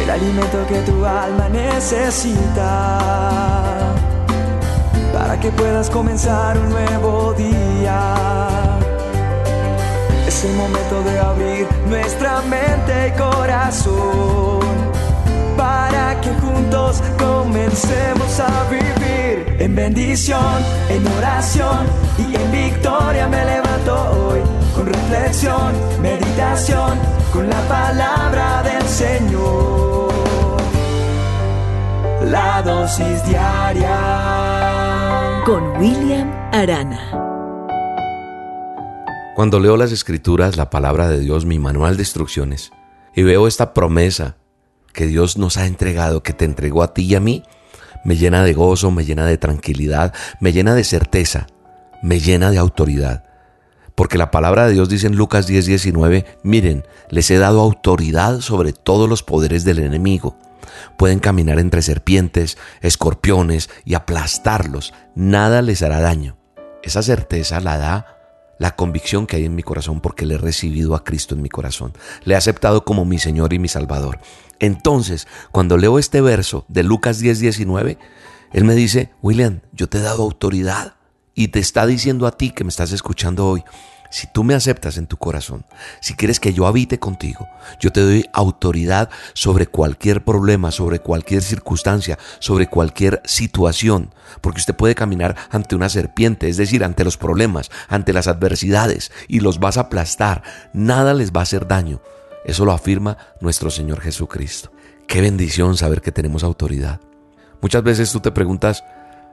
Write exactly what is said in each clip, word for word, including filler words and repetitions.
el alimento que tu alma necesita, para que puedas comenzar un nuevo día. Es el momento de abrir nuestra mente y corazón, para que juntos comencemos a vivir en bendición, en oración y en victoria. Me levanto hoy con reflexión, meditación, con la palabra del Señor. La dosis diaria con William Arana. Cuando leo las Escrituras, la palabra de Dios, mi manual de instrucciones, y veo esta promesa que Dios nos ha entregado, que te entregó a ti y a mí, me llena de gozo, me llena de tranquilidad, me llena de certeza, me llena de autoridad. Porque la palabra de Dios dice en Lucas diez diecinueve, miren, les he dado autoridad sobre todos los poderes del enemigo. Pueden caminar entre serpientes, escorpiones y aplastarlos. Nada les hará daño. Esa certeza la da la convicción que hay en mi corazón, porque le he recibido a Cristo en mi corazón. Le he aceptado como mi Señor y mi Salvador. Entonces, cuando leo este verso de Lucas diez diecinueve, Él me dice, William, yo te he dado autoridad. Y te está diciendo a ti que me estás escuchando hoy, si tú me aceptas en tu corazón, si quieres que yo habite contigo, yo te doy autoridad sobre cualquier problema, sobre cualquier circunstancia, sobre cualquier situación, porque usted puede caminar ante una serpiente, es decir, ante los problemas, ante las adversidades, y los vas a aplastar, nada les va a hacer daño. Eso lo afirma nuestro Señor Jesucristo. Qué bendición saber que tenemos autoridad. Muchas veces tú te preguntas,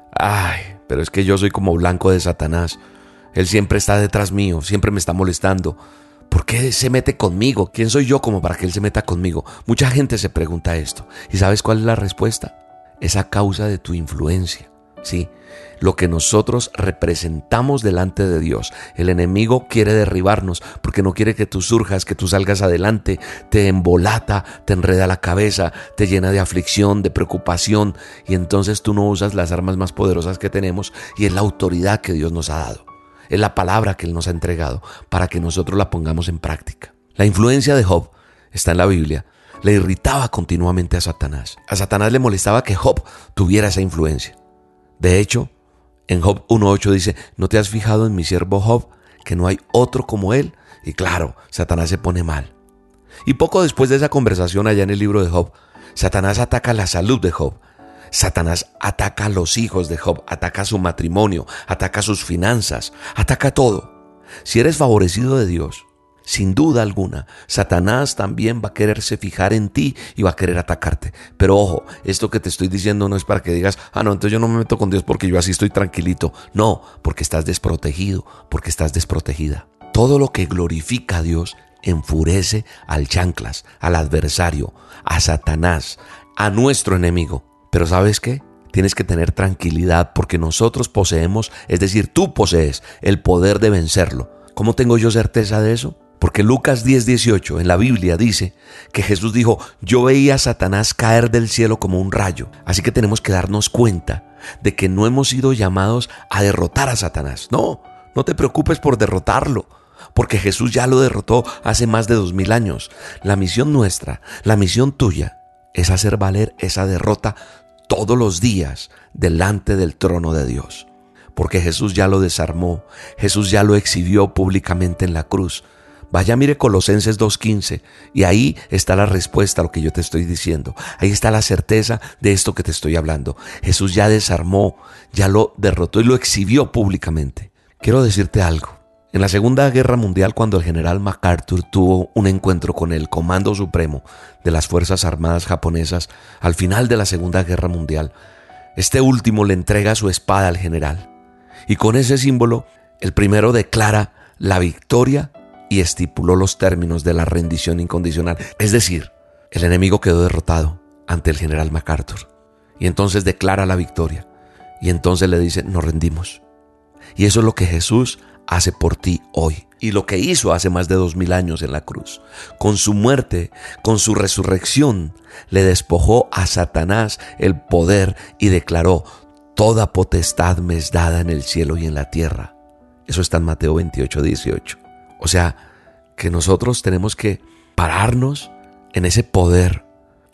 ay, pero es que yo soy como blanco de Satanás. Él siempre está detrás mío, siempre me está molestando. ¿Por qué se mete conmigo? ¿Quién soy yo como para que Él se meta conmigo? Mucha gente se pregunta esto. ¿Y sabes cuál es la respuesta? Es a causa de tu influencia. Sí, lo que nosotros representamos delante de Dios. El enemigo quiere derribarnos porque no quiere que tú surjas, que tú salgas adelante. Te embolata, te enreda la cabeza, te llena de aflicción, de preocupación. Y entonces tú no usas las armas más poderosas que tenemos, y es la autoridad que Dios nos ha dado. Es la palabra que Él nos ha entregado para que nosotros la pongamos en práctica. La influencia de Job está en la Biblia. Le irritaba continuamente a Satanás. A Satanás le molestaba que Job tuviera esa influencia. De hecho, en Job uno ocho dice, ¿no te has fijado en mi siervo Job, que no hay otro como él? Y claro, Satanás se pone mal. Y poco después de esa conversación allá en el libro de Job, Satanás ataca la salud de Job. Satanás ataca a los hijos de Job, ataca su matrimonio, ataca sus finanzas, ataca todo. Si eres favorecido de Dios, sin duda alguna, Satanás también va a quererse fijar en ti y va a querer atacarte. Pero ojo, esto que te estoy diciendo no es para que digas, ah no, entonces yo no me meto con Dios porque yo así estoy tranquilito. No, porque estás desprotegido, porque estás desprotegida. Todo lo que glorifica a Dios enfurece al chanclas, al adversario, a Satanás, a nuestro enemigo. Pero ¿sabes qué? Tienes que tener tranquilidad, porque nosotros poseemos, es decir, tú posees el poder de vencerlo. ¿Cómo tengo yo certeza de eso? Porque Lucas diez dieciocho en la Biblia dice que Jesús dijo, yo veía a Satanás caer del cielo como un rayo. Así que tenemos que darnos cuenta de que no hemos sido llamados a derrotar a Satanás. No, no te preocupes por derrotarlo, porque Jesús ya lo derrotó hace más de dos mil años. La misión nuestra, la misión tuya, es hacer valer esa derrota todos los días delante del trono de Dios. Porque Jesús ya lo desarmó, Jesús ya lo exhibió públicamente en la cruz. Vaya, mire Colosenses dos quince, y ahí está la respuesta a lo que yo te estoy diciendo. Ahí está la certeza de esto que te estoy hablando. Jesús ya desarmó, ya lo derrotó y lo exhibió públicamente. Quiero decirte algo. En la Segunda Guerra Mundial, cuando el general MacArthur tuvo un encuentro con el Comando Supremo de las Fuerzas Armadas japonesas, al final de la Segunda Guerra Mundial, este último le entrega su espada al general. Y con ese símbolo, el primero declara la victoria y estipuló los términos de la rendición incondicional. Es decir, el enemigo quedó derrotado ante el general MacArthur. Y entonces declara la victoria. Y entonces le dice, nos rendimos. Y eso es lo que Jesús hace por ti hoy, y lo que hizo hace más de dos mil años en la cruz. Con su muerte, con su resurrección, le despojó a Satanás el poder y declaró, toda potestad me es dada en el cielo y en la tierra. Eso está en Mateo veintiocho dieciocho. O sea, que nosotros tenemos que pararnos en ese poder,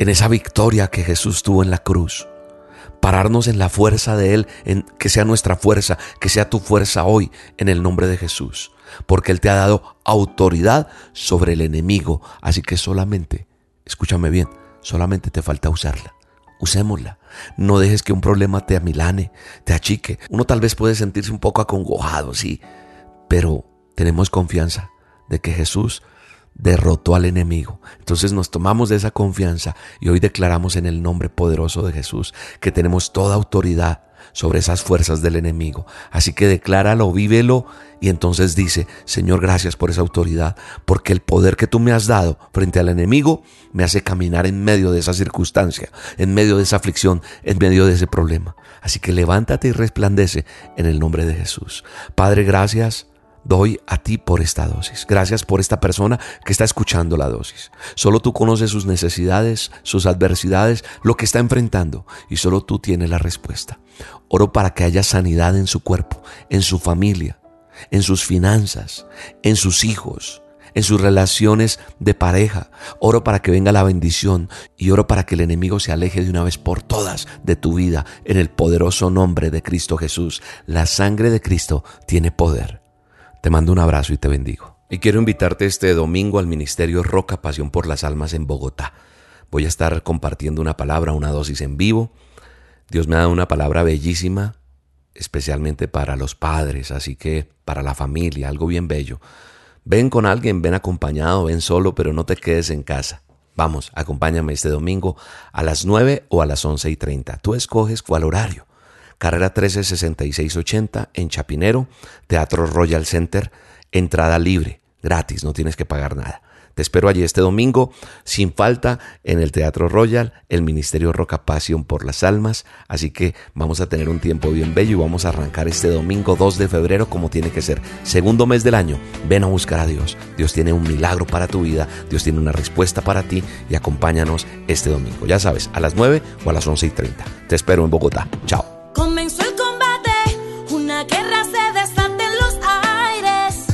en esa victoria que Jesús tuvo en la cruz. Pararnos en la fuerza de Él, en que sea nuestra fuerza, que sea tu fuerza hoy en el nombre de Jesús. Porque Él te ha dado autoridad sobre el enemigo. Así que solamente, escúchame bien, solamente te falta usarla. Usémosla. No dejes que un problema te amilane, te achique. Uno tal vez puede sentirse un poco acongojado, sí, pero tenemos confianza de que Jesús derrotó al enemigo. Entonces nos tomamos de esa confianza y hoy declaramos en el nombre poderoso de Jesús que tenemos toda autoridad sobre esas fuerzas del enemigo. Así que decláralo, vívelo y entonces dice: Señor, gracias por esa autoridad, porque el poder que tú me has dado frente al enemigo me hace caminar en medio de esa circunstancia, en medio de esa aflicción, en medio de ese problema. Así que levántate y resplandece en el nombre de Jesús. Padre, gracias doy a ti por esta dosis. Gracias por esta persona que está escuchando la dosis. Solo tú conoces sus necesidades, sus adversidades, lo que está enfrentando, y solo tú tienes la respuesta. Oro para que haya sanidad en su cuerpo, en su familia, en sus finanzas, en sus hijos, en sus relaciones de pareja. Oro para que venga la bendición y oro para que el enemigo se aleje de una vez por todas de tu vida en el poderoso nombre de Cristo Jesús. La sangre de Cristo tiene poder. Te mando un abrazo y te bendigo. Y quiero invitarte este domingo al Ministerio Roca Pasión por las Almas en Bogotá. Voy a estar compartiendo una palabra, una dosis en vivo. Dios me ha dado una palabra bellísima, especialmente para los padres, así que para la familia, algo bien bello. Ven con alguien, ven acompañado, ven solo, pero no te quedes en casa. Vamos, acompáñame este domingo a las nueve o a las once y treinta. Tú escoges cuál horario. Carrera trece sesenta y seis ochenta en Chapinero, Teatro Royal Center, entrada libre, gratis, no tienes que pagar nada. Te espero allí este domingo, sin falta, en el Teatro Royal, el Ministerio Roca Pasión por las Almas. Así que vamos a tener un tiempo bien bello y vamos a arrancar este domingo dos de febrero como tiene que ser. Segundo mes del año, ven a buscar a Dios. Dios tiene un milagro para tu vida, Dios tiene una respuesta para ti y acompáñanos este domingo. Ya sabes, a las nueve o a las once y treinta. Te espero en Bogotá. Chao. Comenzó el combate, una guerra se desata en los aires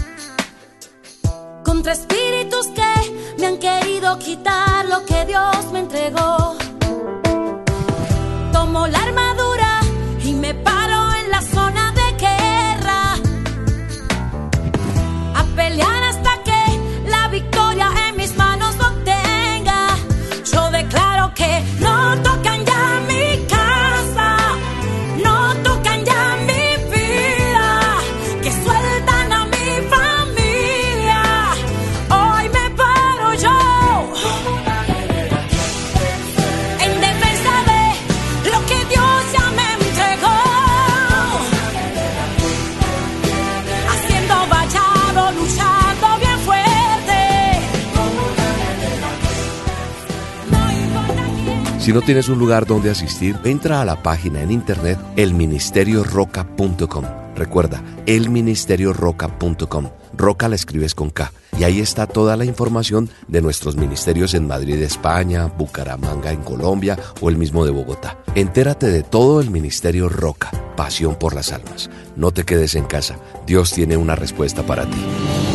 contra espíritus que me han querido quitar lo que Dios me entregó. Tomo la armadura y me paro en la zona de guerra a pelear hasta que la victoria en mis manos lo tenga. Yo declaro que no tocan ya mi casa, no tocan ya mi vida, que sueltan a mi familia. Hoy me paro yo en defensa de lo que Dios ya me entregó, haciendo vallado, luchando bien fuerte. No importa quién. Si no tienes un lugar donde asistir, entra a la página en internet el ministerio roca punto com. Recuerda, el ministerio roca punto com. Roca la escribes con K. Y ahí está toda la información de nuestros ministerios en Madrid, España, Bucaramanga, en Colombia o el mismo de Bogotá. Entérate de todo el Ministerio Roca, Pasión por las Almas. No te quedes en casa. Dios tiene una respuesta para ti.